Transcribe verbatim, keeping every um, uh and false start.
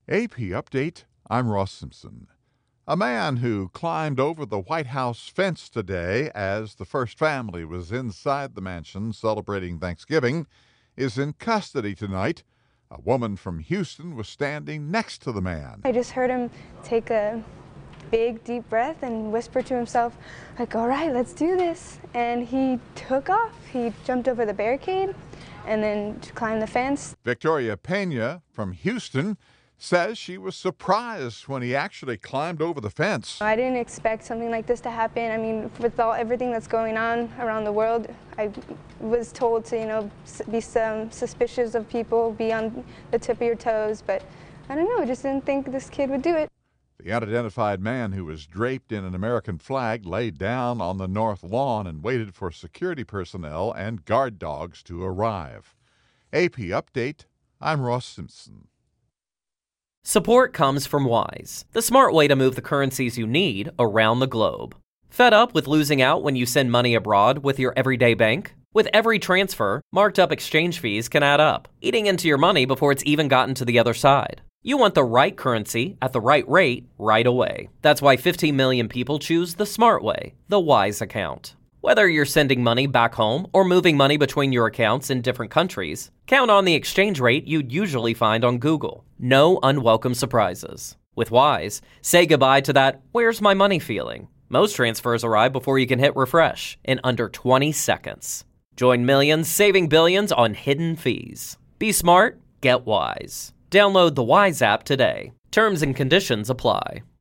A P Update, I'm Ross Simpson. A man who climbed over the White House fence today as the first family was inside the mansion celebrating Thanksgiving is in custody tonight. A woman from Houston was standing next to the man. I just heard him take a big, deep breath and whisper to himself, like, all right, let's do this. And he took off. He jumped over the barricade and then climbed the fence. Victoria Pena from Houston says she was surprised when he actually climbed over the fence. I didn't expect something like this to happen. I mean, with all everything that's going on around the world, I was told to, you know, be some suspicious of people, be on the tip of your toes, but I don't know, I just didn't think this kid would do it. The unidentified man, who was draped in an American flag, laid down on the north lawn and waited for security personnel and guard dogs to arrive. A P Update, I'm Ross Simpson. Support comes from Wise, the smart way to move the currencies you need around the globe. Fed up with losing out when you send money abroad with your everyday bank? With every transfer, marked up exchange fees can add up, eating into your money before it's even gotten to the other side. You want the right currency at the right rate right away. That's why fifteen million people choose the smart way, the Wise account. Whether you're sending money back home or moving money between your accounts in different countries, count on the exchange rate you'd usually find on Google. No unwelcome surprises. With Wise, say goodbye to that "where's my money" feeling. Most transfers arrive before you can hit refresh in under twenty seconds. Join millions saving billions on hidden fees. Be smart, get Wise. Download the Wise app today. Terms and conditions apply.